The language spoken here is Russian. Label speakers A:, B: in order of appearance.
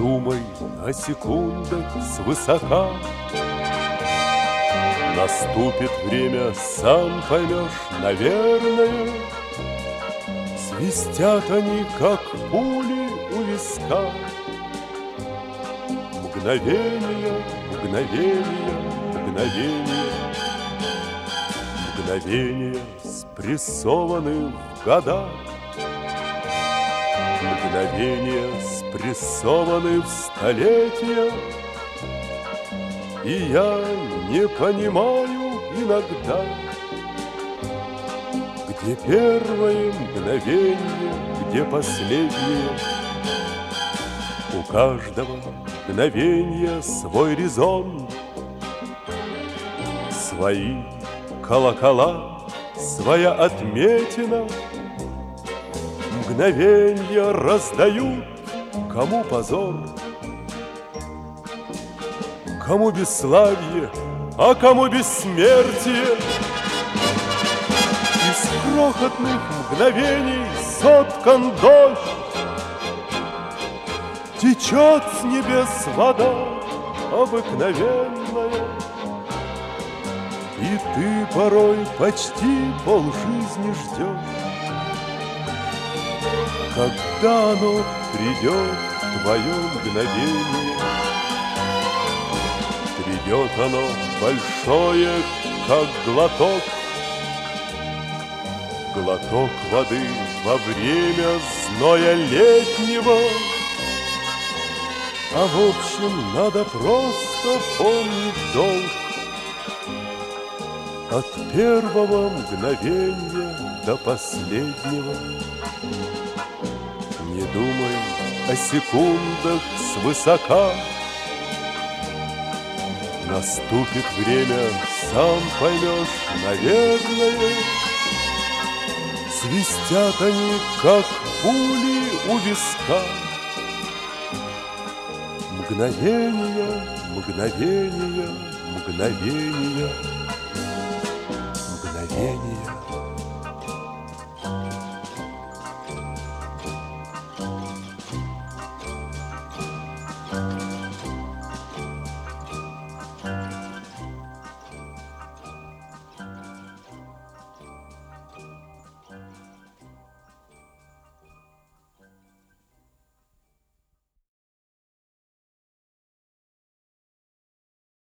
A: думай о секундах свысока. Наступит время, сам поймешь, наверное. Свистят они, как пули у виска. Мгновение, мгновение, мгновение. Мгновения спрессованы в года. Мгновения спрессованы в столетия. И я не понимаю иногда, где первое мгновение, где последнее. У каждого мгновения свой резон, свои колокола, своя отметина. Мгновенья раздают, кому позор, кому бесславие, а кому бессмертие. Из крохотных мгновений соткан дождь, течет с небес вода обыкновенная. И ты порой почти полжизни ждешь, когда оно придет, твое мгновение. Придет оно большое, как глоток, глоток воды во время зноя летнего. А в общем, надо просто помнить долг. От первого мгновения до последнего. Не думай о секундах свысока. Наступит время, сам поймешь, наверное. Свистят они, как пули у виска. Мгновения, мгновения, мгновения. Мгновения.